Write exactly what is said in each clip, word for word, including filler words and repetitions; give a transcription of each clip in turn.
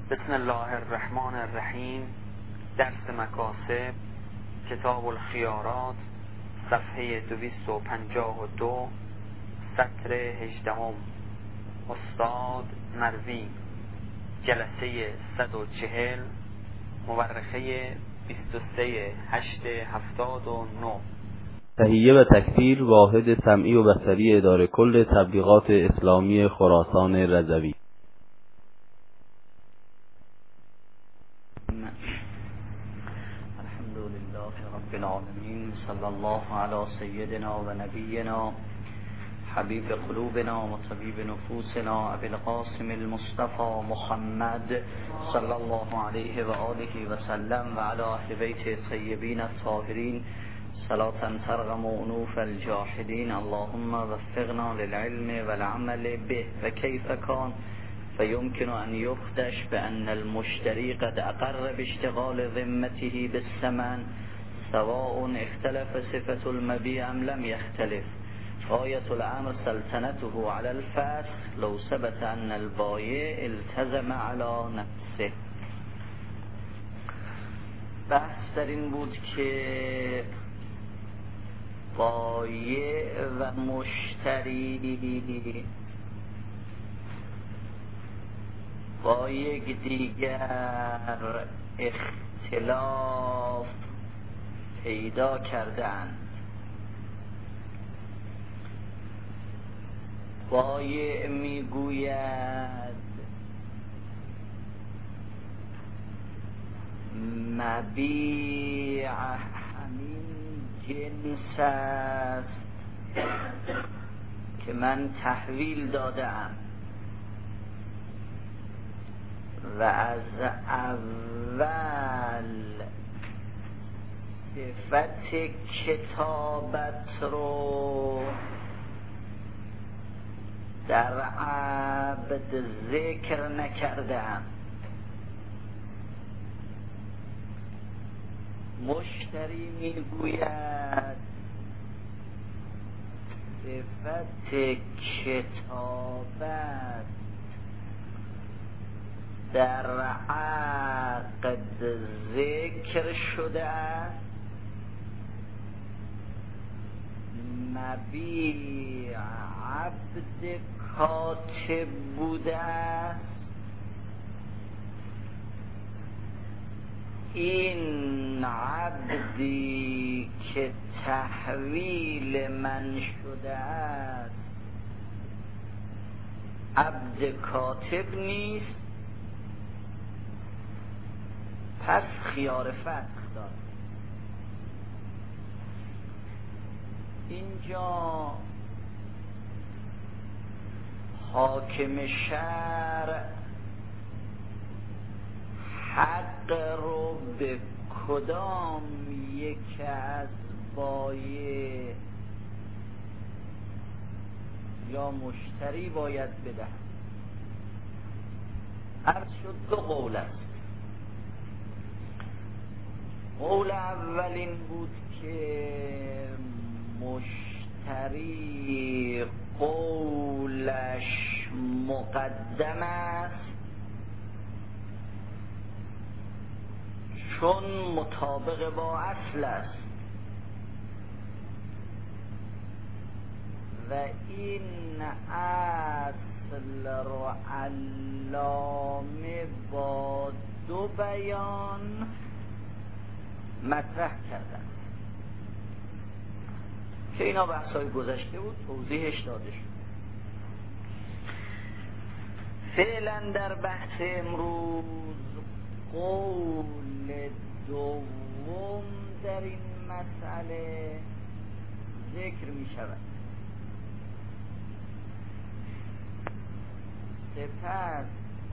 بسم الله الرحمن الرحیم. درس مکاسب، کتاب الخیارات، صفحه دویست و پنجاه و دو، سطر هجدهم. استاد مروی، جلسه صد و چهل، مورخه بیست و سه هشت هفتاد و نه. تهیه و تکفیر واحد سمعی و بصری اداره کل تبلیغات اسلامی خراسان رضوی. الحمد لله رب العالمین، صلی الله علی سیدنا و نبینا حبیب قلوبنا و طبیب نفوسنا ابی القاسم المصطفى محمد صلی الله علیه و آله و سلم و علی اهل بیت الطیبین الطاهرین صلاة ترغم انوف الجاحدین. اللهم وفقنا للعلم والعمل به. و کیف کان فيمكن أن يخدش بأن المشتري قد أقر باشتغال ذمته بالثمن سواء اختلف صفة المبيع أم لم يختلف. غاية الأمر سلطنته على الفسخ لو ثبت أن البائع التزم على نفسه. بحث در این بود که بایع و مشتری با یک دیگر اختلاف پیدا کردند. بایع میگوید مبیع همین جنس است که من تحویل دادم و از اول صفت کتابت رو در عبد ذکر نکردم. مشتری میگوید صفت کتابت در عقد ذکر شده است، مبیع عبد کاتب بوده است. این عبدی که تحویل من شده است عبد کاتب نیست، پس خیار فسخ داد. اینجا حاکم شرع حق رو به کدام یک از بایع یا مشتری باید بده؟ عرض شد دو قول است. قول اول این بود که مشتری قولش مقدم است چون مطابق با اصل است و این اصل رو علامه با دو بیان مطرح کردن که اینا بحثای گذشته بود، توضیحش داده شد. فعلا در بحث امروز قول دوم در این مسئله ذکر می شود. سپس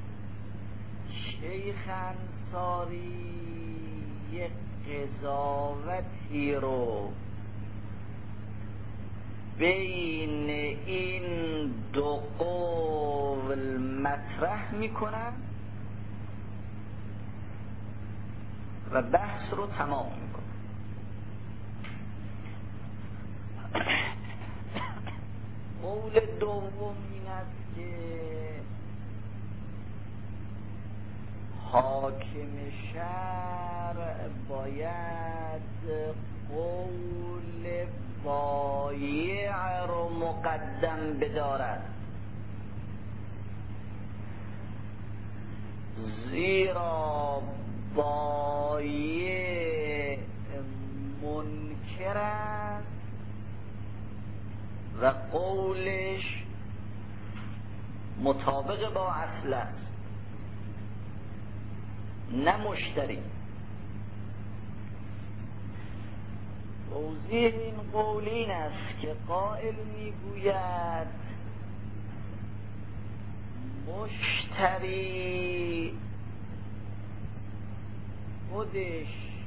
شیخ انصاری یک قضاوتی رو بین این دو قول مطرح میکنن و بحث رو تمام میکنن. قول دوم این است که حاکم شرع باید قول بایع رو مقدم بدارد، زیرا بایع منکر است و قولش مطابق با اصل است، نه مشتری. توضیح این قول این است که قائل میگوید مشتری خودش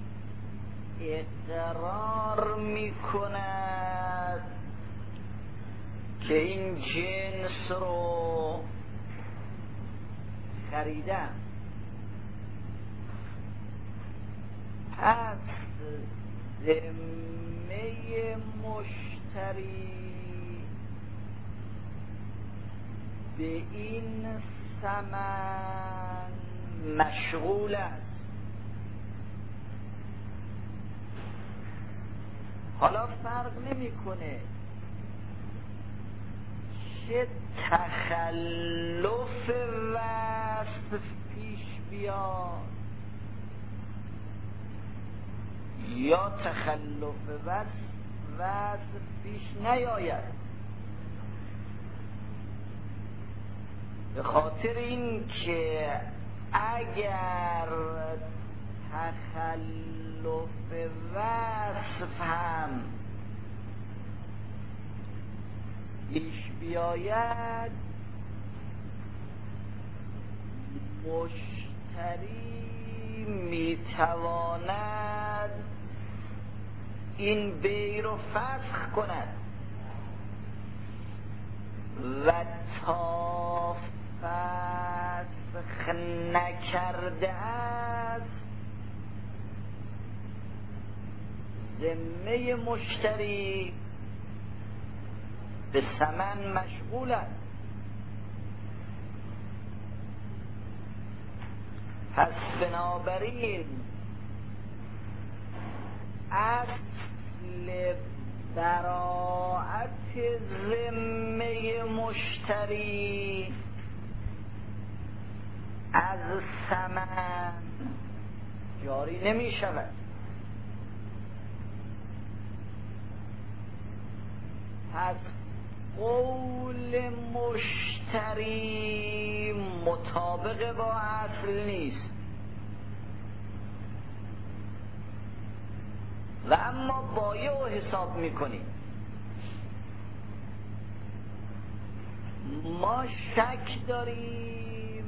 اقرار میکند که این جنس رو خریدم، پس ذمه مشتری به این ثمن مشغول است. حالا فرق نمیکنه چه تخلف وصف پیش بیاد یا تخلف وصف وصف پیش نیاید، به خاطر این که اگر تخلف وصف هم پیش بیاید، مشتری میتواند این بیع رو فسخ کند و تا فسخ نکرده است ذمه مشتری به ثمن مشغول است. پس بنابراین اصل براءت ذمه مشتری از ثمن جاری نمی شود. پس قول مشتری مطابق با اصل نیست و اما بایع رو حساب میکنیم. ما شک داریم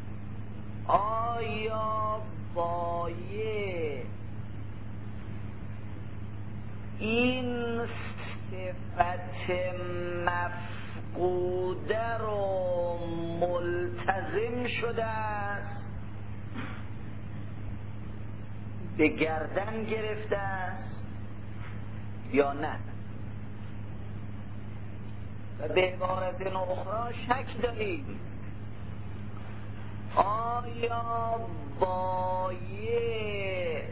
آیا بایع این صفت مفقوده رو ملتزم شده است، به گردن گرفته است یا نه. و به عبارت اخرى شک داریم آیا بایع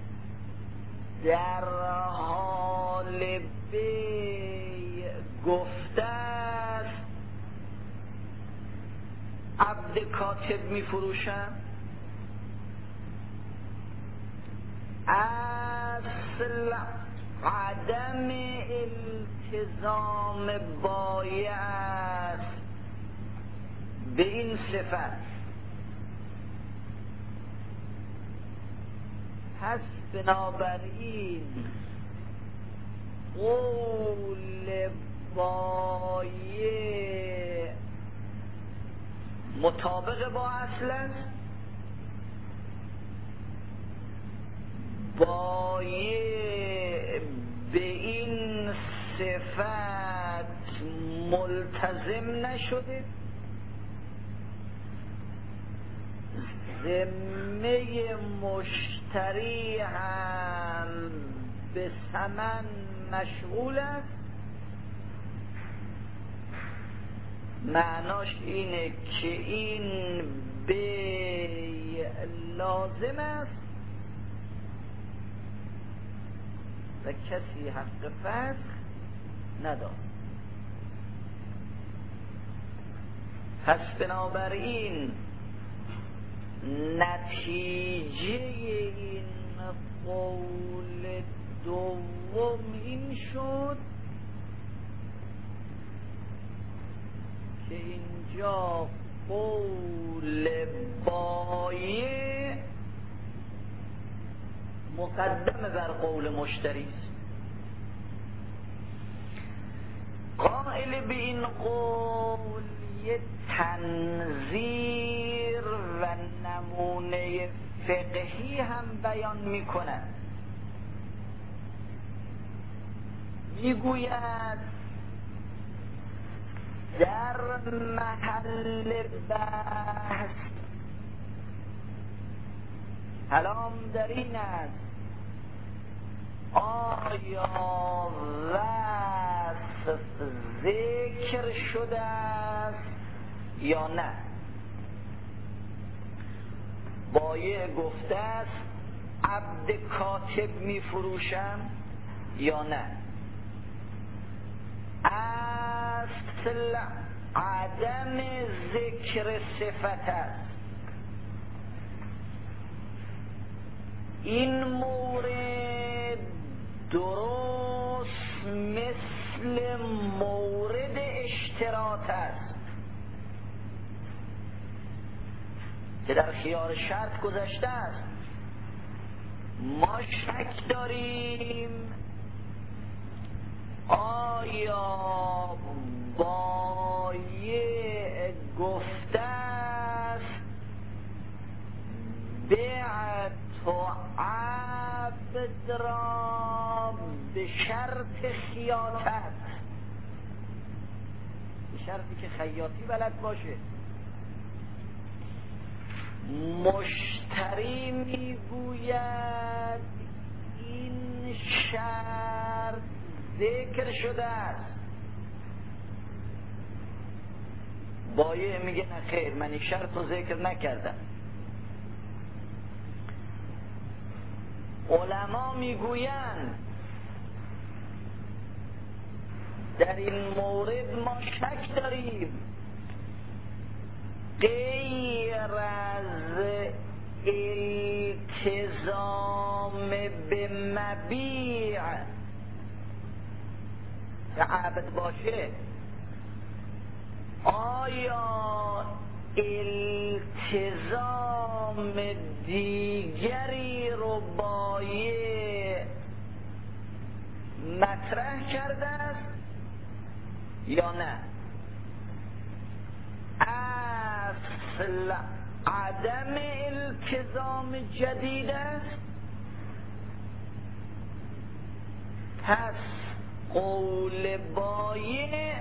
در حال بیع گفته است عبد کاتب می فروشم؟ اصل عدم التزام بایع است به این صفت. پس بنابراین قول بایع مطابق با اصل است، بایع به این صفت ملتزم نشده، ذمه مشتری هم به ثمن مشغول است. معناش اینه که این بیع لازم است و کسی حق فسخ ندارد. پس بنابراین نتیجه این قول دوم این شد که اینجا قول بایع مقدم بر قول مشتری است. قائل به این قول یه تنظیر و نمونه فقهی هم بیان میکنه. میگوید در محل بحث کلام در این است آیا وصف ذکر شده است یا نه. بایع گفته است عبد کاتب می فروشم یا نه. اصل عدم ذکر صفت است. این مورد درست مثل مورد اشتراط است که در خیار شرط گذشته است. ما شک داریم آیا بایع گفته است بیعت و عبد را به شرط خیاطت، به شرطی که خیاطی بلد باشه. مشتری میگوید این شرط ذکر شده است. بایع میگه نه خیر، من این شرط رو ذکر نکردم. علما میگویند در این مورد ما شک داریم غیر از التزام به مبیع که عبد باشه، آیا التزام دیگری رو بایع مطرح کرده است یا نه. اصل عدم التزام جدید است. پس قول بایع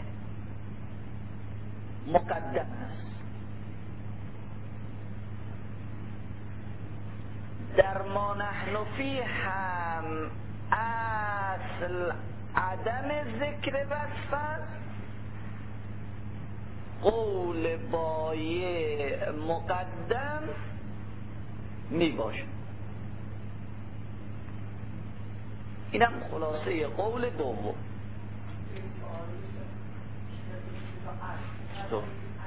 مقدم است. در ما نحن فی هم اصل عدم ذکر وصف است. قول بایع مقدم می باشد. اینم خلاصه قول دوم. تو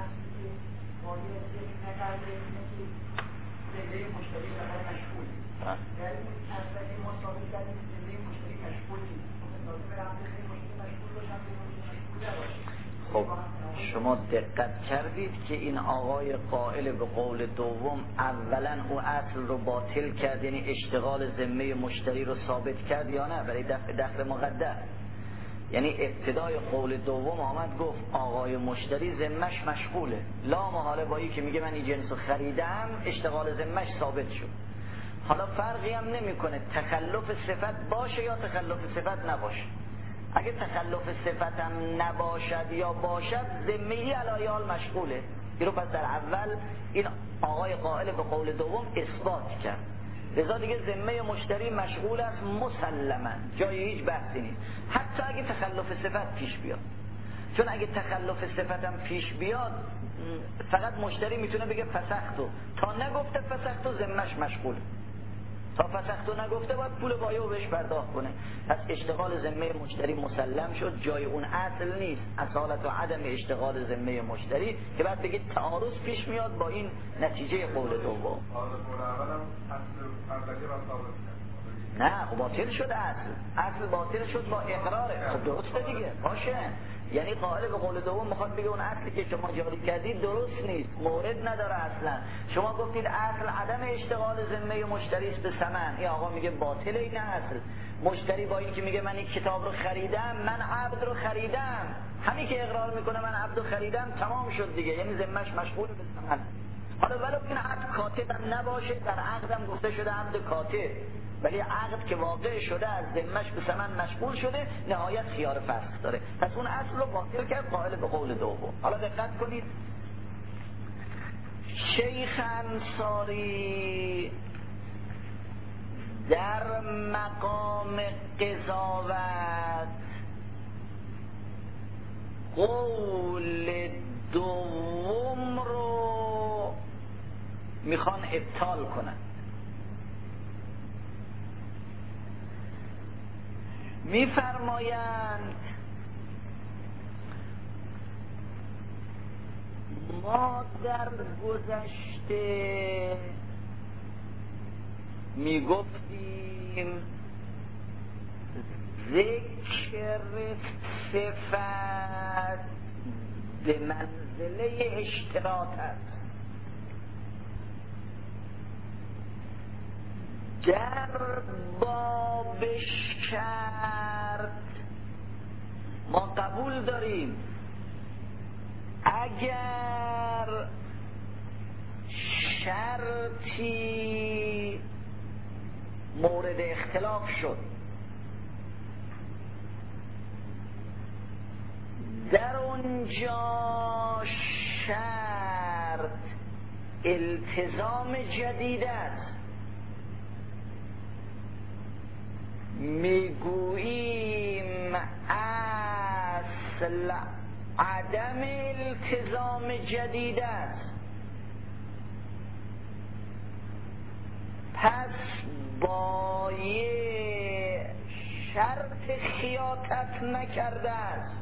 خب شما دقت کردید که این آقای قائل به قول دوم اولا او اصل رو باطل کرد، یعنی اشتغال ذمه مشتری رو ثابت کرد یا نه برای دفع دخل مقدر. یعنی ابتدای قول دوم آمد گفت آقای مشتری ذمه‌اش مشغوله، لا محاله با این که میگه من این جنس رو خریدم اشتغال ذمه‌اش ثابت شد. حالا فرقی هم نمیکنه تخلف صفت باشه یا تخلف صفت نباشه. اگه تخلف صفت هم نباشد یا باشد ذمه‌ای علی حال مشغوله. این رو پس در اول این آقای قائل به قول دوم اثبات کرد. لذا دیگه ذمه مشتری مشغول است مسلما، جای هیچ بحثی نیست، حتی اگه تخلف صفت پیش بیاد. چون اگه تخلف صفتم پیش بیاد فقط مشتری میتونه بگه فسختو، تا نگفته فسختو ذمش مشغول، تا فسختو نگفته باید پول بایع رو بهش پرداخت کنه. پس اشتغال ذمه مشتری مسلم شد، جای اون اصل نیست، اصالت و عدم اشتغال ذمه مشتری که بعد بگید تعارض پیش میاد با این نتیجه قول دوم. نه خب باطل شد، اصل اصل باطل شد با اقراره. خب درسته دیگه، باشه. یعنی قائل به قول دوم میخواد بگه اون اصلی که شما جاری کردید درست نیست، مورد نداره اصلا. شما گفتید اصل عدم اشتغال ذمه مشتری است به ثمن، این آقا میگه باطل این اصل. مشتری با این که میگه من این کتاب رو خریدم، من عبد رو خریدم، همین که اقرار میکنه من عبد رو خریدم تمام شد دیگه، یعنی ذمهش مشغول به ثمن. حالا ولو این عبد کاتب هم نباشه، در عقدم گفته شده عبد کاتب، ولی عقد که واقع شده از ذمهش به ثمن مشغول شده، نهایت خیار فسخ داره. پس اون اصل رو باطل کرد قائل به قول دوم. حالا دقت کنید، شیخ انصاری در مقام قضاوت قول دوم رو میخوان ابطال کنن. میفرمایند ما در گذشته میگفتیم ذکر صفت به منزله اشتراط است. در باب شرط ما قبول داریم اگر شرطی مورد اختلاف شد، در اونجا شرط التزام جدید است، میگوییم اصل عدم التزام جدید است، پس بایع شرط خیاطت نکرده است،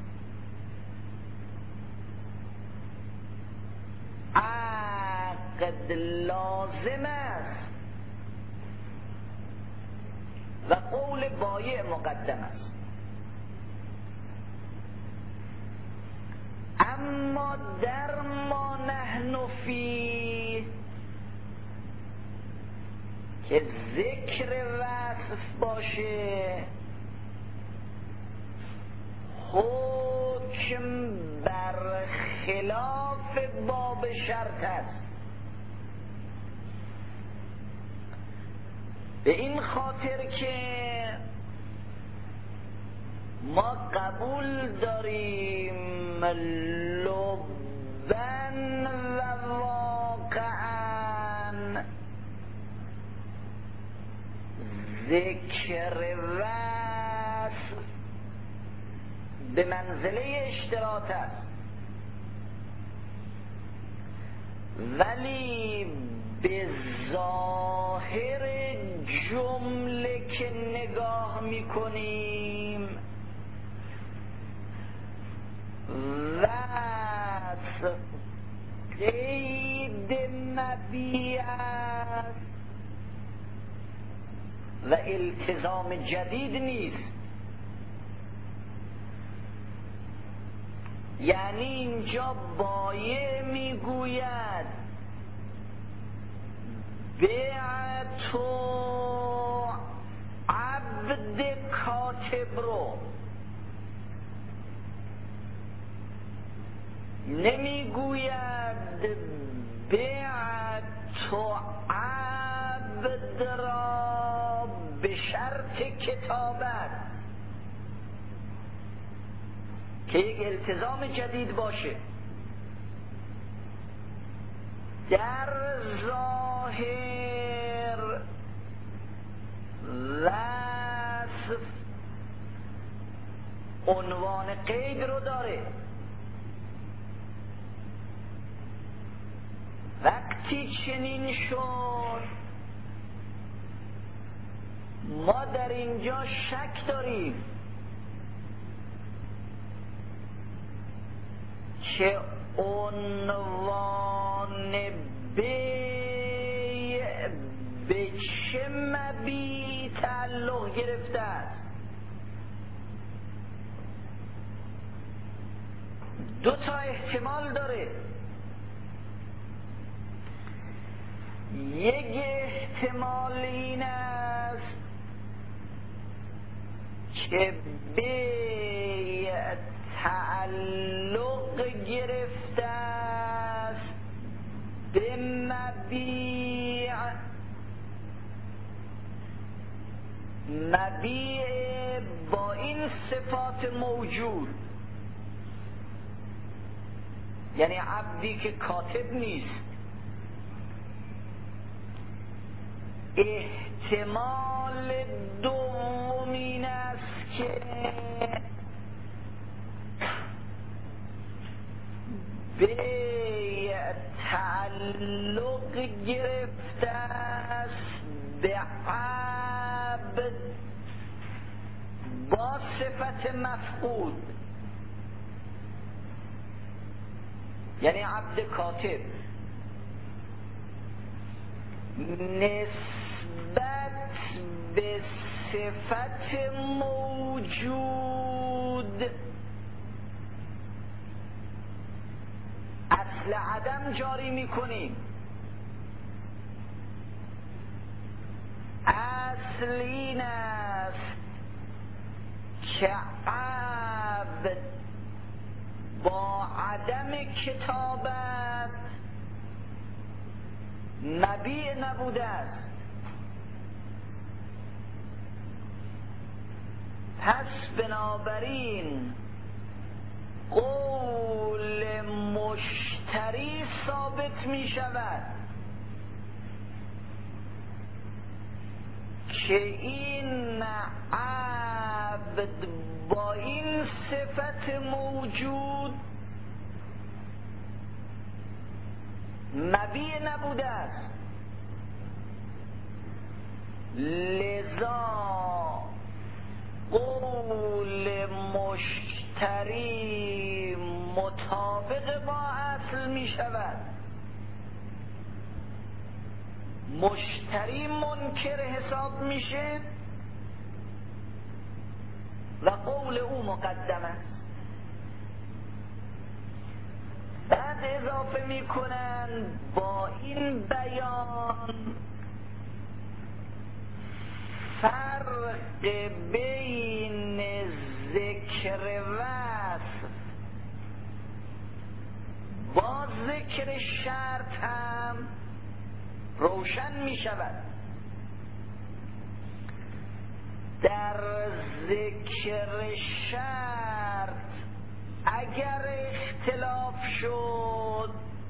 عقد لازم است و قول بایع مقدم است. اما در ما نحن فی که ذکر وصف باشه، حکم بر خلاف باب شرط است. به این خاطر که ما قبول داریم لبن و واقعا ذکر وصف به منزله اشتراط است، ولی به ظاهر جمله که نگاه میکنیم وصف قید مبیع است و التزام جدید نیست. یعنی اینجا بایع میگوید بیعت و عبد کاتب رو، نمیگوید بیعت و عبد را به شرط کتابت که یک التزام جدید باشه. در ظاهر وصف عنوان قید رو داره. وقتی چنین شد ما در اینجا شک داریم که عنوان بیع به چه مبیعی تعلق گرفته است. دو تا احتمال داره. یک احتمال این است که بیع تعلق گرفته است به مبیع، مبیع با این صفات موجود، یعنی عبدی که کاتب نیست. احتمال دوم این است که بیع تعلق گرفته است به عبد با صفت مفقود، یعنی عبد کاتب نسبت به صفت موجود اصل عدم جاری میکنیم. اصل این است که عبد با عدم کتابت مبیع نبوده است. پس بنابراین قول مشتری ثابت می شود که این عبد با این صفت موجود مبیع نبوده است. لذا قول مشتری مطابق با اصل می شود. مشتری منکر حساب میشه و قول او مقدم است. بعد اضافه میکنن با این بیان فرق بین ذکر وصف با ذکر شرط هم روشن می شود. در ذکر شرط اگر اختلاف شد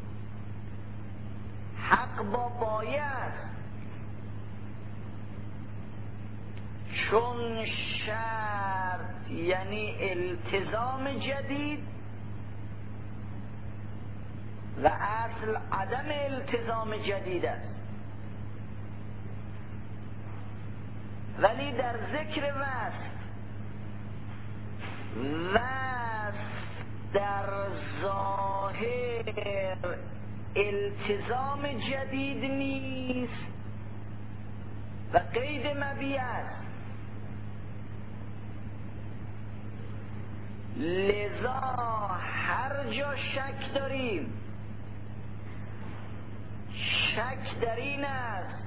حق با بایع است، چون شرط یعنی التزام جدید و اصل عدم التزام جدید است. ولی در ذکر وصف وصف در ظاهر التزام جدید نیست و قید مبیع است. لذا هر جا شک داریم، شک در این است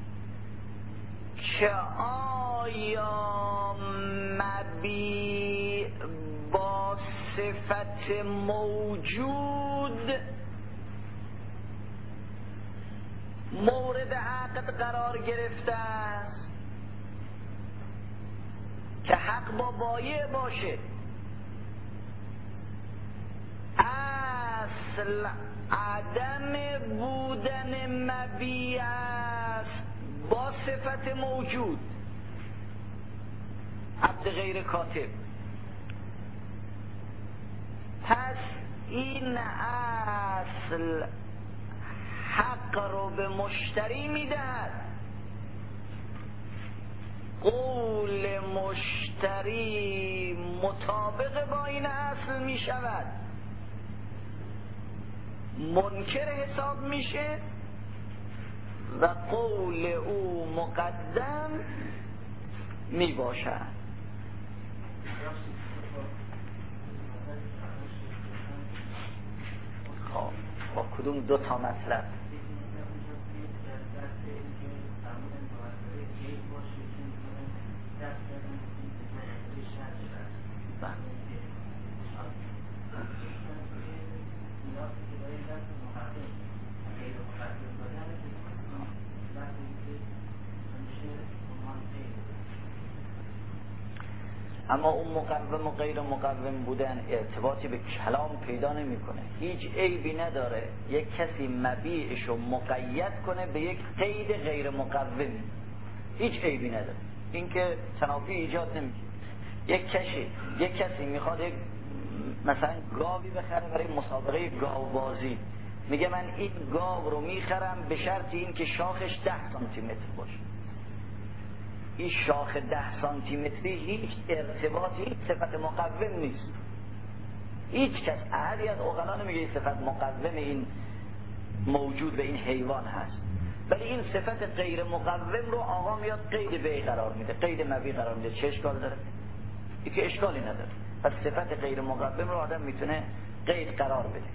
که آیا مبیع با صفت موجود مورد عقد قرار گرفته است که حق با بایع باشه. اصل عدم بودن مبیع است با صفت موجود عبد غیر کاتب. پس این اصل حق رو به مشتری میدهد، قول مشتری مطابق با این اصل میشود، منکر حساب میشه و قول او مقدم میباشد. خب با کدوم دو تا مطلب؟ اما اون مقوم و غیر مقوم بودن ارتباطی به کلام پیدا نمیکنه. هیچ عیبی نداره یک کسی مبیعش رو مقید کنه به یک قید غیر مقوم، هیچ عیبی نداره، این که تنافی ایجاد نمیشه. یک کسی یک کسی میخواد یک مثلا گاوی بخره برای مسابقه گاوبازی، میگه من این گاو رو میخرم به شرط این که شاخش ده سانتی متر باشه. این شاخ ده سانتی متری هیچ ارتباطی، هیچ صفت مقوم نیست. هیچ کس احدی از عقلا نمیگه این صفت مقوم این موجود به این حیوان هست، ولی این صفت غیر مقوم رو آقا میاد قید بیع قرار میده، قید مبیع قرار میده. چه اشکال داره؟ این که اشکالی نداره. پس صفت غیر مقوم رو آدم میتونه قید قرار بده.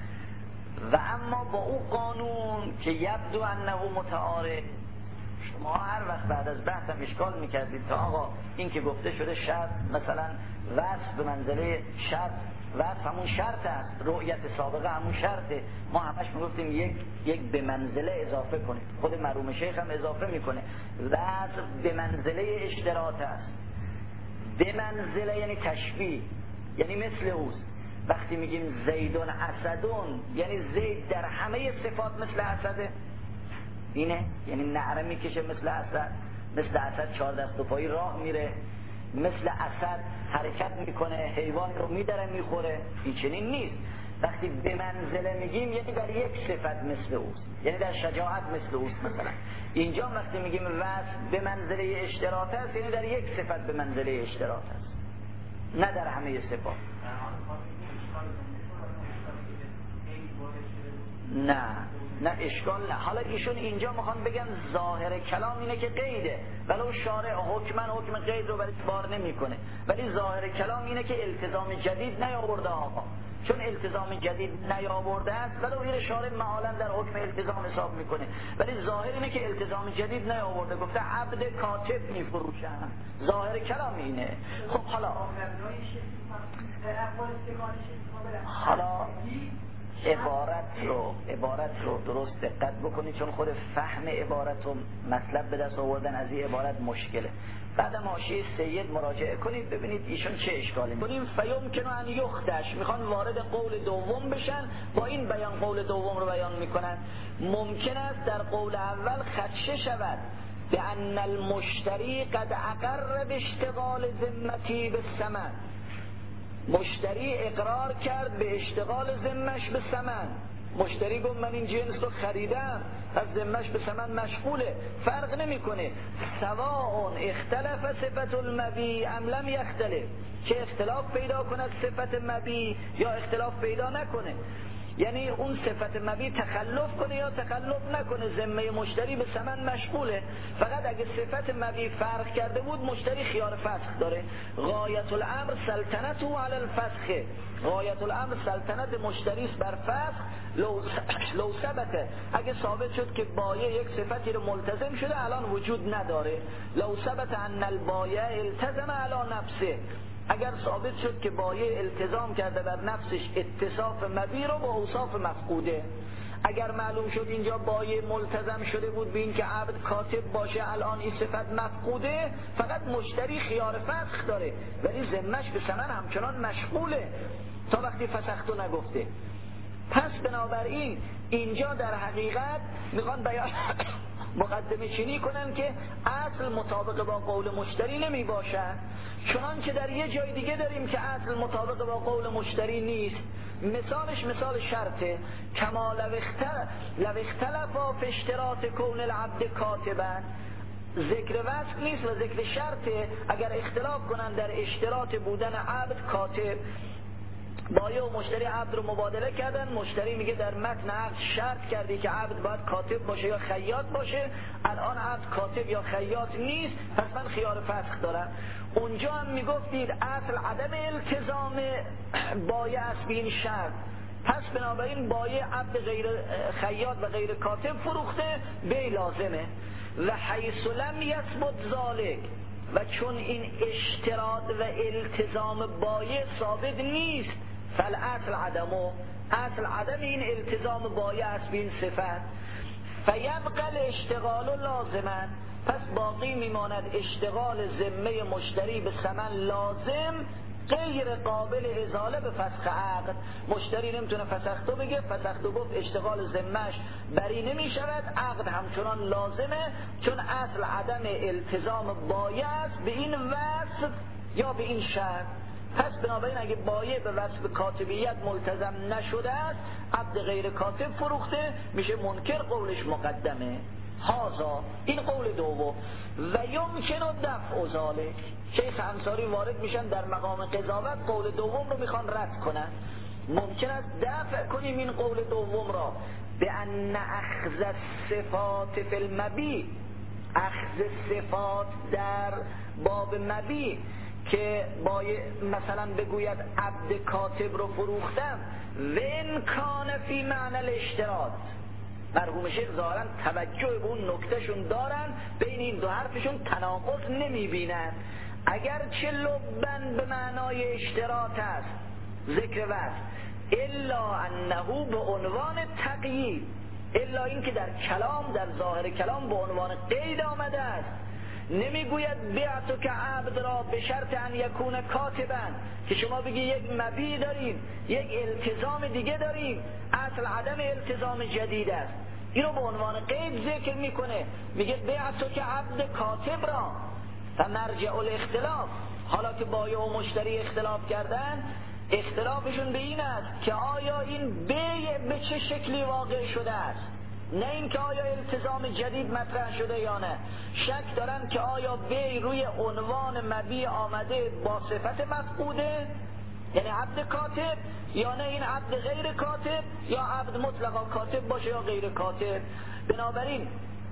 و اما با او قانون که یبدو انه متعارض، شما هر وقت بعد از بحث هم اشکال میکردید تا آقا این که گفته شده شرط مثلا وصف به منزله شرط، وصف همون شرط است، رؤیت سابقه همون شرطه، ما همش میگفتیم یک یک به منزله اضافه کنید. خود مرحوم شیخ هم اضافه میکنه وصف به منزله اشتراط است. به منزله یعنی تشبیه، یعنی مثل اوست. وقتی میگیم زیدون اسدون یعنی زید در همه صفات مثل اسده، اینه یعنی نعره میکشه مثل اسد، مثل اسد چهار دست و پایی راه میره، مثل اسد حرکت میکنه، حیوان رو میدره میخوره، این چنین نیست. وقتی به منزله میگیم یعنی در یک صفت مثل اوست، یعنی در شجاعت مثل اوست. مثلا اینجا وقتی میگیم وصف به منزله اشتراط است یعنی در یک صفت به منزله اشتراط است، نه در همه صفات. نه نه اشکال نه. حالا ایشون اینجا میخوان بگن ظاهر کلام اینه که قیده، ولو شارع حکمن حکم قید رو ولی بار نمیکنه، ولی ظاهر کلام اینه که التزام جدید نیاورده آقا. چون التزام جدید نیاورده است ولو این شارع معالا در حکم التزام حساب میکنه، ولی ظاهر اینه که التزام جدید نیاورده. گفته عبد کاتب میفروشن، ظاهر کلام اینه. خب حالا حالا عبارت رو عبارت رو درست دقت بکنید، چون خود فهم عبارت و مطلب به دست آوردن از این عبارت مشکله. بعد حاشیه سید مراجعه کنید ببینید ایشون چه اشکالی می‌کنیم. فیمکن ان یخدش، میخوان وارد قول دوم بشن، با این بیان قول دوم رو بیان میکنن. ممکن است در قول اول خدشه شود به ان المشتری قد اقر به اشتغال ذمتی به ثمن، مشتری اقرار کرد به اشتغال ذمش به ثمن. مشتری گفت من این جنس رو خریدم، پس ذمش به ثمن مشغوله، فرق نمیکنه. سواء اختلف صفت المبیع ام لم یختلف، چه اختلاف پیدا کند صفت مبیع یا اختلاف پیدا نکنه، یعنی اون صفت مبیع تخلف کنه یا تخلف نکنه، ذمه مشتری به ثمن مشغوله. فقط اگه صفت مبیع فرق کرده بود مشتری خیار فسخ داره. غایت الامر سلطنته علی الفسخ، غایت الامر سلطنت مشتری است بر فسخ. لو لو ثبت، اگه ثابت شد که بایع یک صفتی رو ملتزم شده الان وجود نداره. لو ثبت ان البایع التزم علی نفسه، اگر ثابت شد که بایع التزام کرده بر نفسش اتصاف مبیع رو با اوصاف مفقوده. اگر معلوم شد اینجا بایع ملتزم شده بود به این که عبد کاتب باشه، الان این صفت مفقوده، فقط مشتری خیار فسخ داره، ولی ذمش به ثمن همچنان مشغوله تا وقتی فسختو نگفته. پس بنابراین اینجا در حقیقت میخوان بیان مقدمه چینی کنن که اصل مطابق با قول مشتری نمی باشد، چنان که در یه جای دیگه داریم که اصل مطابق با قول مشتری نیست. مثالش مثال شرطه، کما لو اختلفا فی اشتراط کون العبد کاتبا، ذکر وصف نیست و ذکر شرطه. اگر اختلاف کنن در اشتراط بودن عبد کاتب، بایع و مشتری عبد رو مبادله کردن، مشتری میگه در متن عقد شرط کردی که عبد باید کاتب باشه یا خیاط باشه، الان عبد کاتب یا خیاط نیست، پس من خیار فسخ دارم. اونجا هم میگفتید اصل عدم التزام بایع است به این شرط، پس بنابراین بایع عبد غیر خیاط و غیر کاتب فروخته، بی لازمه. و حیث لم یثبت ذالک، و چون این اشتراط و التزام بایع ثابت نیست، فالاصل عدمه، اصل عدم این التزام بایع است به این صفت. فیبقى الاشتغال لازما، پس باقی میماند اشتغال ذمه مشتری به ثمن لازم، غیر قابل ازاله به فسخ عقد. مشتری نمیتونه فسختو بگه، فسختو گفت اشتغال ذمهش بری نمی شود، عقد همچنان لازمه، چون اصل عدم التزام بایع است به این وصف یا به این شرط. پس بنابراین اگه بایع به وصف کاتبیت ملتزم نشده است، عبد غیر کاتب فروخته، میشه منکر، قولش مقدمه. هازا، این قول دوم. و یمکن دفع ذالک، شیخ انصاری وارد میشن در مقام قضاوت، قول دوم رو میخوان رد کنن. ممکن است دفع کنیم این قول دوم را به ان اخذ الصفات فی المبیع، اخذ صفات در باب مبیع که بایع مثلا بگوید عبد کاتب رو فروختم، و ان کان فی معنی الاشتراط. مرحوم شیخ ظاهرا توجه به اون نکتهشون دارن، بین این دو حرفشون تناقض نمیبینن. اگر چه لبن به معنای اشتراط است ذکر وصف، الا انه به عنوان تقیید، الا این که در کلام، در ظاهر کلام به عنوان قید آمده است. نمیگوید بیعتو که عبد را به شرط ان یکون کاتبا، که شما بگی یک مبیع داریم، یک التزام دیگه داریم، اصل عدم التزام جدید است، اینو به عنوان قید ذکر میکنه، میگه بیعتو که عبد کاتب را. و مرجع الاختلاف، حالا که بایع و مشتری اختلاف کردن، اختلافشون به این است که آیا این بیع به چه شکلی واقع شده است، نه اینکه آیا التزام جدید مطرح شده یا نه. شک دارن که آیا بیع روی عنوان مبیع آمده با صفت مفقوده، یعنی عبد کاتب، یا نه این عبد غیر کاتب، یا عبد مطلقا کاتب باشه یا غیر کاتب. بنابراین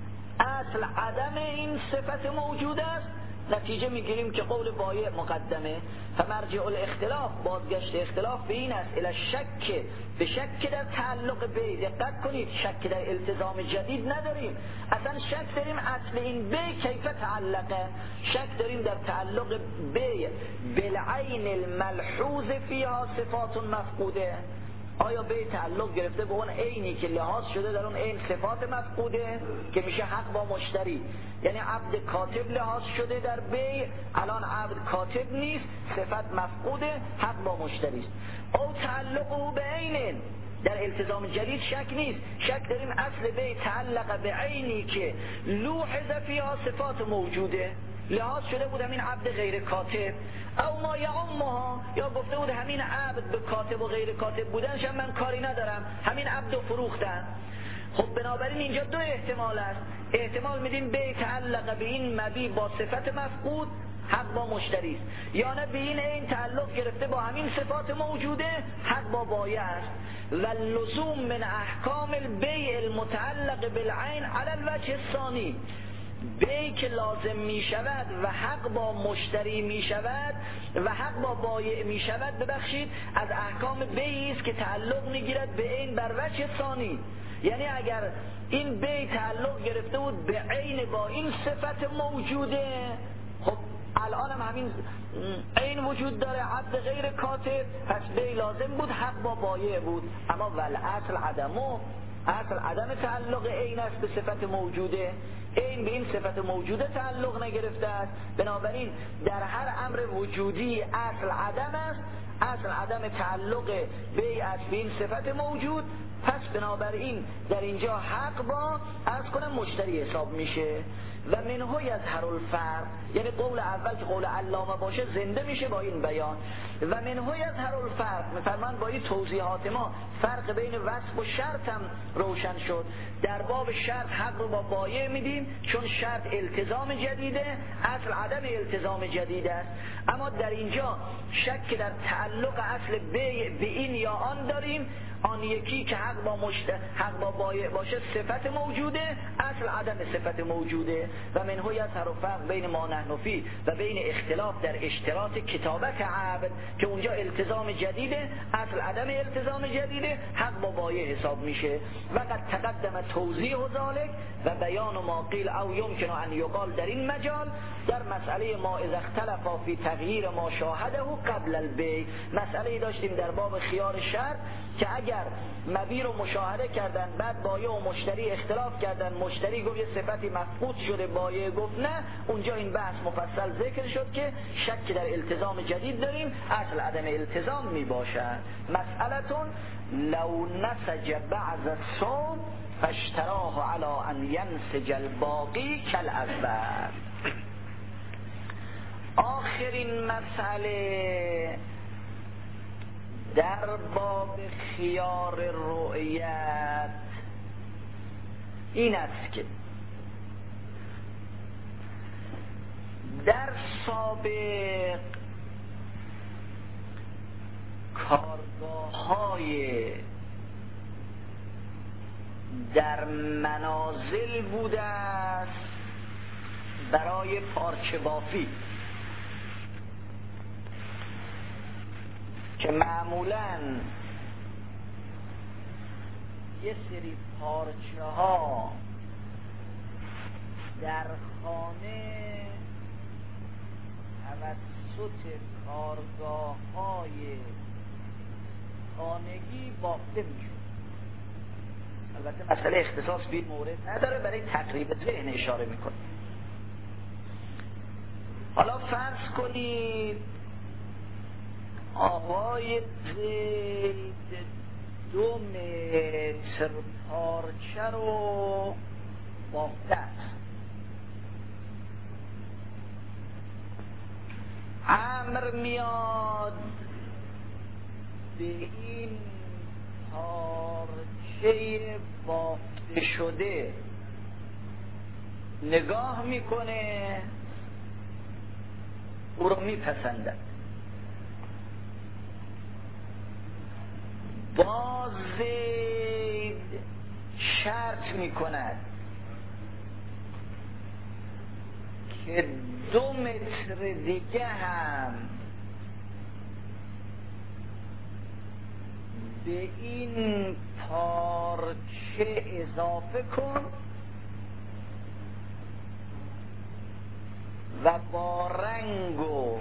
اصل عدم این صفت موجود است، نتیجه میگیریم که قول بایع مقدمه. فمرجع الاختلاف، بازگشت اختلاف به این است، الی شک، به شک در تعلق بیع. دقت کنید، شک در التزام جدید نداریم، اصلا شک داریم اصل این بیع کیف تعلقه، شک داریم در تعلق بیع بالعین الملحوظ فیها صفات مفقوده. آیا بیع تعلق گرفته به اون عینی که لحاظ شده در اون عین صفات مفقوده که میشه حق با مشتری، یعنی عبد کاتب لحاظ شده در بیع، الان عبد کاتب نیست، صفت مفقوده، حق با مشتری است. او تعلقه به عین، در التزام جدید شک نیست، شک داریم اصل بیع تعلق به عینی که لوحظ فیها صفات موجوده، لحاظ شده بود همین عبد غیر کاتب، او ما یعمها، یا گفته بود همین عبد به کاتب و غیر کاتب بودنش هم من کاری ندارم، همین عبد رو فروختن. خب بنابراین اینجا دو احتمال است، احتمال میدیم به تعلق به این مبیع با صفت مفقود، حق با مشتری است، یا نه به این این تعلق گرفته با همین صفات موجوده، حق با بایع است. و لزوم من احکام البیع المتعلق بالعین علی الوجه الثانی، بیع که لازم می شود و حق با مشتری می شود و حق با بایع می شود، ببخشید، از احکام بیعی است که تعلق می گیرد به عین بر وجه ثانی. یعنی اگر این بیع تعلق گرفته بود به عین با این صفت موجوده، خب الان هم همین عین وجود داره، عبد غیر کاتب، پس بیع لازم بود، حق با بایع بود. اما والاصل عدمو، اصل عدم تعلق عین است به صفت موجوده، این به این صفت موجوده تعلق نگرفته است. بنابراین در هر امر وجودی اصل عدم است، اصل عدم تعلق بیع است به این صفت موجود، پس بنابراین در اینجا حق با عرض کنم مشتری حساب میشه. و منه یظهر الفرق، یعنی قول اول که قول علامه باشه زنده میشه با این بیان. و منه یظهر الفرق، مثلا با این توضیحات ما فرق بین وصف و شرط هم روشن شد. در باب شرط حق رو با بایع میدیم چون شرط التزام جدیده، اصل عدم التزام جدید است. اما در اینجا شک در تعلق اصل بیع به این یا آن داریم. آن یکی که حق با مشت حق با بایع باشه صفت موجوده، اصل عدم صفت موجوده. و منه یظهر الفرق بین ما نحن فیه و بین اختلاف در اشتراط کتابت عبد که اونجا التزام جدیده، اصل عدم التزام جدیده، حق با بایع حساب میشه. و قد تقدم توضیح ذلک و بیان ما قیل او یمکن ان یقال در این مجال در مسئله ما اذا اختلف فی تغییر ما شاهده قبل البیع. مسئله داشتیم در باب خیار شرط که اگر مبیع رو مشاهده کردن بعد بایع و مشتری اختلاف کردن، مشتری گفت یه صفتی مفقود شده، بایع گفت نه، اونجا این بحث مفصل ذکر شد که شک در التزام جدید داریم، اصل عدم التزام می باشد. مسئلتون لو نسج بعض الصوم فاشتراه علی ان ینسج الباقی کالاول. آخرین مسئله در باب خیار رؤیت این است که در سابق کارگاه‌های در منازل بوده است برای پارچه بافی که معمولاً یه سری پارچه ها در خانه توسط کارگاه های خانگی بافته میشود. البته مسئله اختصاص به این مورد نداره، برای تقریب ذهن اشاره میکنه. حالا فرض کنید آقای زید دو متر پارچه رو بافته است. امر میاد به این پارچه بافته شده نگاه میکنه، او رو میپسندد. باز زید شرط میکند که دو متر دیگه هم به این پارچه اضافه کن و با رنگ و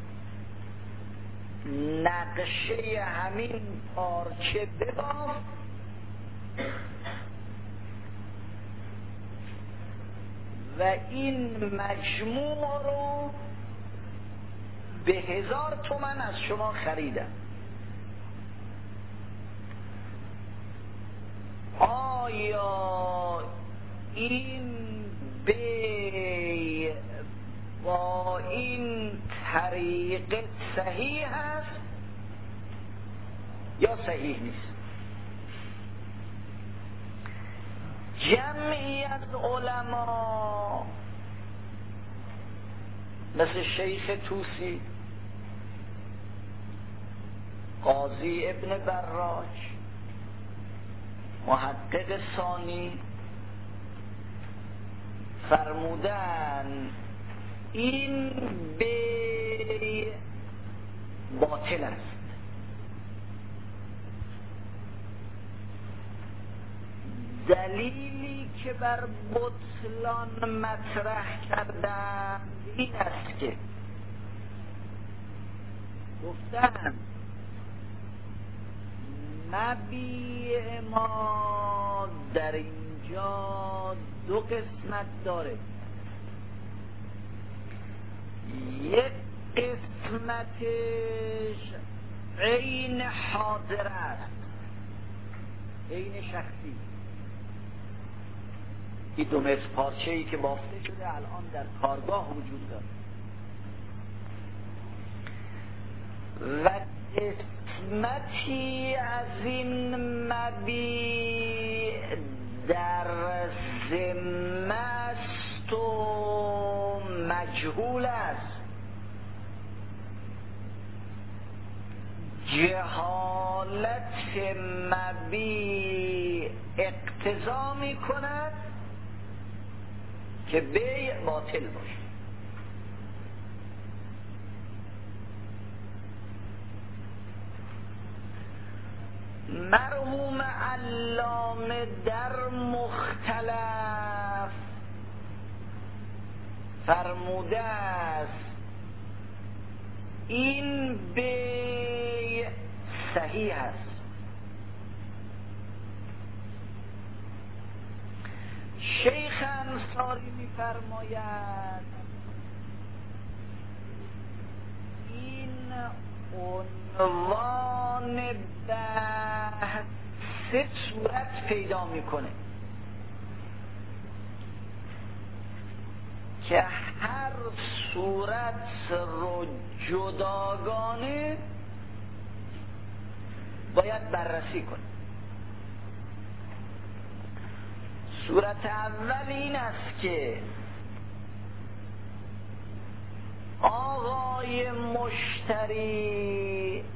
نقشه همین پارچه بباف و این مجموع رو به هزار تومن از شما خریدم. آیا این بیع با این طریق صحیح است یا صحیح نیست؟ جمعی از علما مثل شیخ توسی، قاضی ابن براج، محقق ثانی فرمودن این بیع باطل است. دلیلی که بر بطلان مطرح کردن این است که گفتن مبیع ما در اینجا دو قسمت داره. یک قسمتش عین حاضر است، عین شخصی. این دو متر پارچه ای که بافته شده الان در کارگاه وجود داره و قسمتی از این مبیع در ذمه است و مجهول است. جهالت مبیع اقتضا می کند که بیع باطل باشه. مرحوم علامه در مختلف فرموده است این بیع صحیح است. شیخ انصاری می‌فرماید این عنوان بحث سه صورت پیدا میکنه که هر صورت رو جداگانه باید بررسی کنه. صورت اول این است که آقای مشتری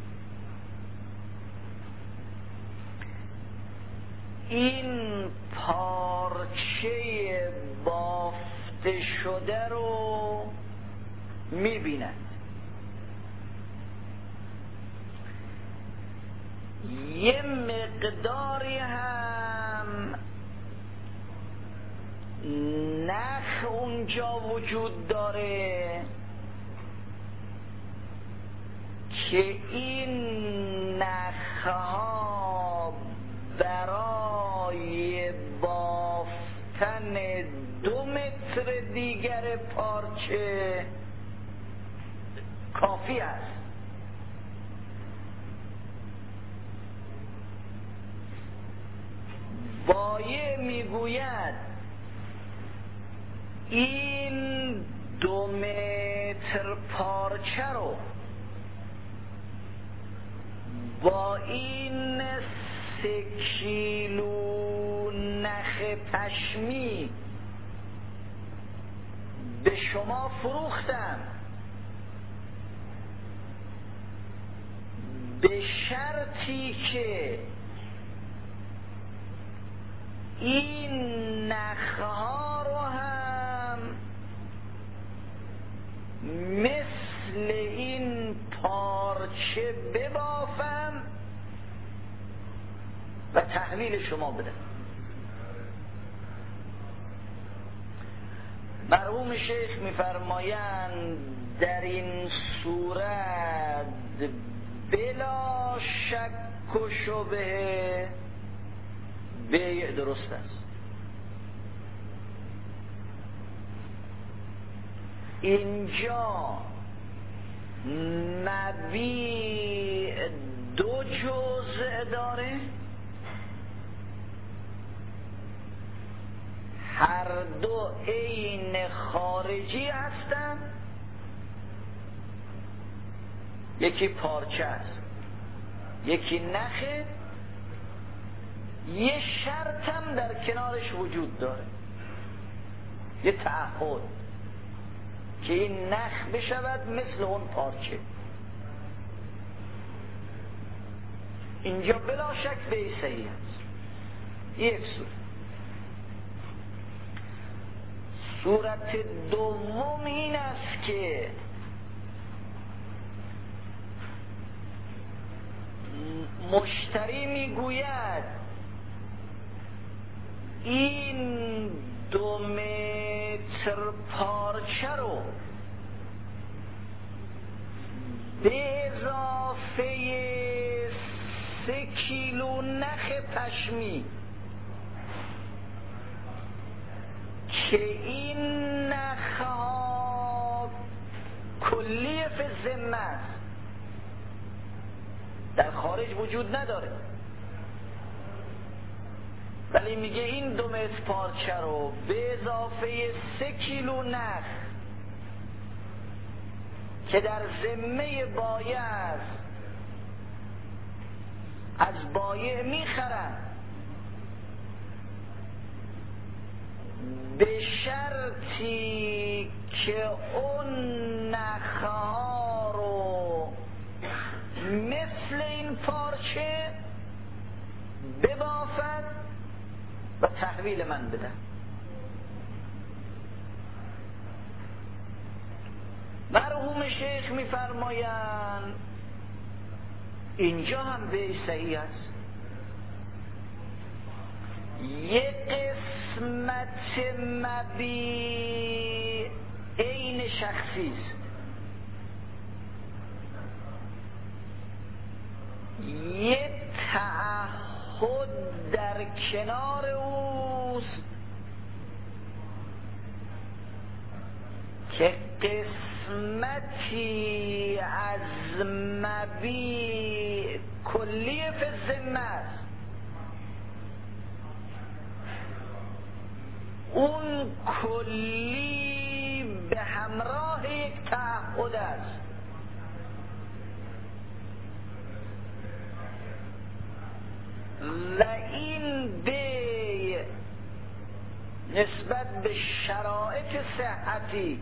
این پارچه بافته شده رو می‌بیند، یه مقداری هم نخ اونجا وجود داره که این نخها برای بافتن دو متر دیگر پارچه کافی است. بایع میگوید این دو متر پارچه رو با این سه کیلو نخ پشمی به شما فروختم به شرطی که این نخها رو هم مثل این پارچه ببافم و تحویل شما بدم. مرحوم شیخ میفرمایند در این صورت بلا شک و شبهه بیع درست است. اینجا مبیع دو جزء داره، هر دو عین خارجی هستن، یکی پارچه است یکی نخه، یه شرط هم در کنارش وجود داره، یه تعهد که این نخ بشود مثل اون پارچه. اینجا بلا شک به صحیح است. یک صورت. صورت دوم این است که مشتری میگوید این دو متر پارچه رو به اضافه سه کیلو نخ پشمی که این نخها کلیه فی الذمه است، در خارج وجود نداره، ولی میگه این دو متر پارچه رو به اضافه سه کیلو نخ که در ذمه بایع است از بایع میخرن به شرطی که اون نخها رو مثل این پارچه ببافد و تحویل من بده. مرحوم شیخ میفرمایند اینجا هم به صحیح است، یک قسمت مبیع عین شخصی است، یک تعهد در کنار اوست که قسمتی از مبیع کلی فی الذمه است، اون کلی به همراه یک تعهد است. و این بیع نسبت به شرایط صحتی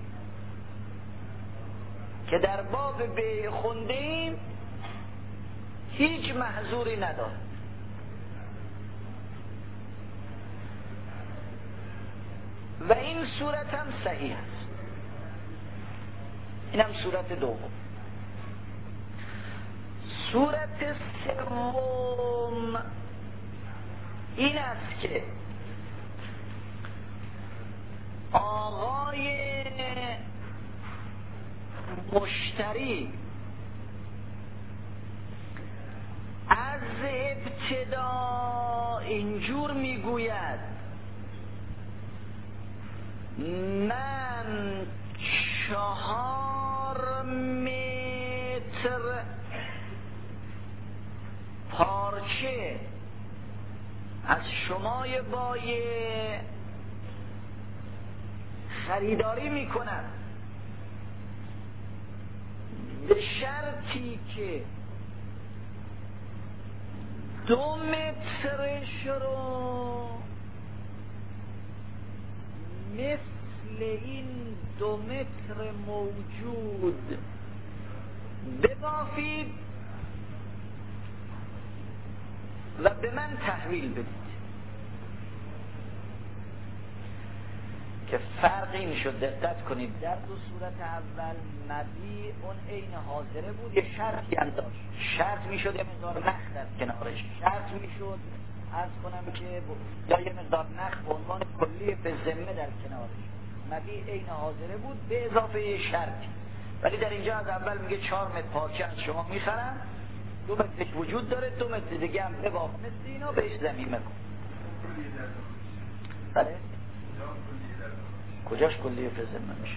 که در باب بیع خونده ایم هیچ محظوری نداره. و این صورت هم صحیح است. این هم صورت دوم. صورت سوم این است که آقای مشتری از ابتدا اینجور میگوید من چهار متر پارچه از شمای بایع خریداری میکنم به شرطی که دو مترش رو مثل این دو متر موجود ببافید و به من تحویل بدید. که فرق این شد، دقت کنید، در دو صورت اول مبیع اون عین حاضره بود، یه شرطی هم داشت، شرط میشد یه مقدار نخ در کنارش، شرط میشد عرض کنم که یا یه مقدار نخ به عنوان کلی به ذمه در کنارش. مبیع عین حاضره بود به اضافه یه شرطی. ولی در اینجا از اول میگه چهار متر پارچه از شما میخرم، دو مترش وجود داره، دو متر دیگه هم بباف مثل اینا بهش ضمیمه کن. بله؟ کجاش کلیه فی ذمه میشه؟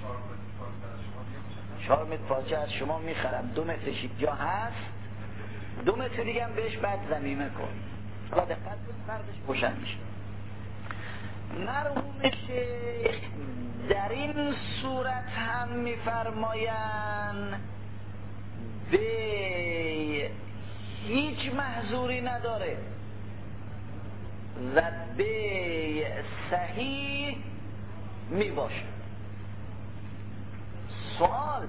چهار متر پارچه از شما میخرم، دو مترش اینجا هست، دو متر دیگه هم بهش بعد ضمیمه کن. حالا دقت کن فرقش روشن میشه. مرحوم شیخ در این صورت هم میفرمایند به هیچ محظوری نداره و به صحیح می باشه. سوال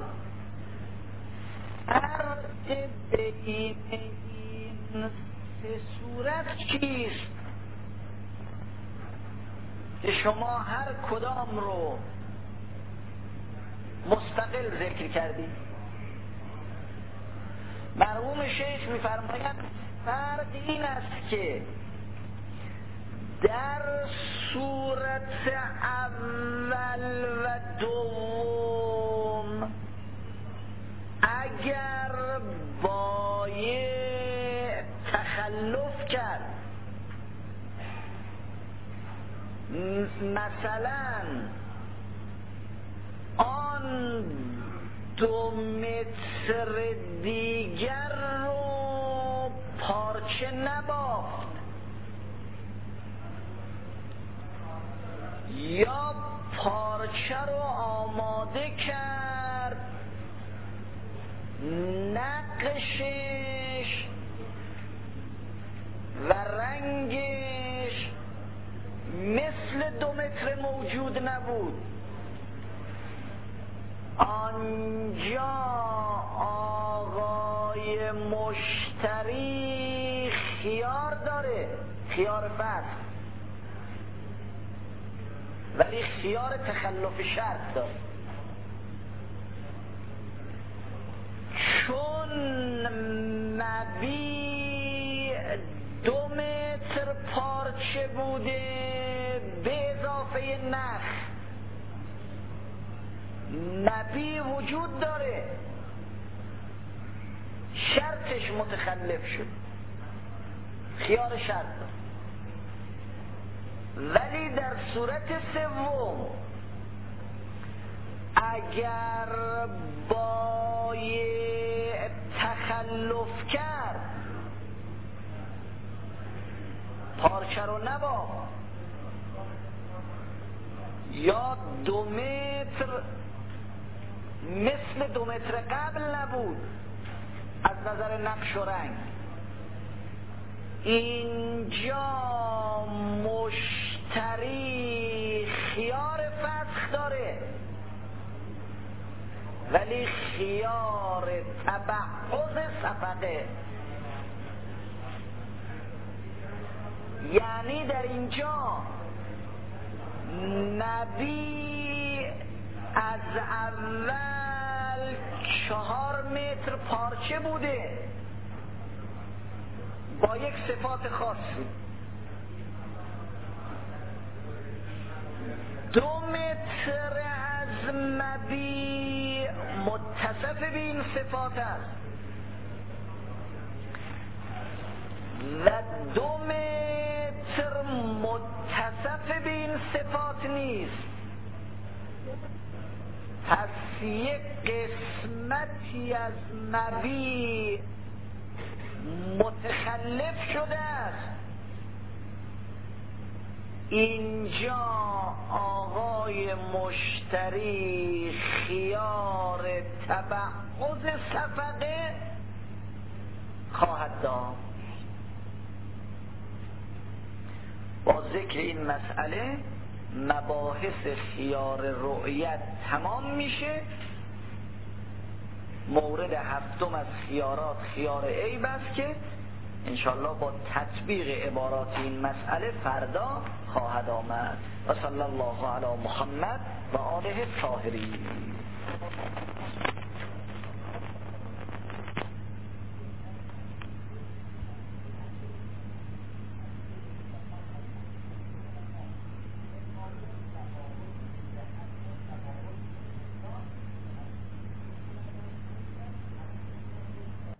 فرق بین این سه صورت چیست که شما هر کدام رو مستقل ذکر کردید؟ مرحوم شیخ میفرمایند فرق این است که در صورت اول و دوم اگر بایع تخلف کرد، مثلا آن دو متر دیگر رو پارچه نبافت یا پارچه رو آماده کرد، نقشش و رنگش مثل دو متر موجود نبود، آنجا آقای مشتری خیار داره، خیار فصل، ولی خیار تخلف شرط داره. چون مبیع دو متر پارچه بوده به اضافه نخ، مبیع وجود داره، شرطش متخلف شد، خیار شرط داره. ولی در صورت سوم اگر بایع تخلف کرد، پارچه رو نبا یا دو متر مثل دو متر قبل نبود از نظر نقش و رنگ، اینجا مشتری خیار فسخ داره، ولی خیار تبعض صفقه. یعنی در اینجا نبی از اول چهار متر پارچه بوده با یک صفات خاصی، دو متر از مبیع متصف به این صفات است و دو متر متصف به این صفات نیست، پس یک قسمتی از مبیع متخلف شده است. اینجا آقای مشتری خیار تبعض صفقه خواهد داد. با ذکر این مسئله مباحث خیار رؤیت تمام میشه. مورد هفتم از خیارات خیار عیب است که انشالله با تطبیق عبارات این مسئله فردا خواهد آمد. و صلی الله علی محمد و آله الطاهرین.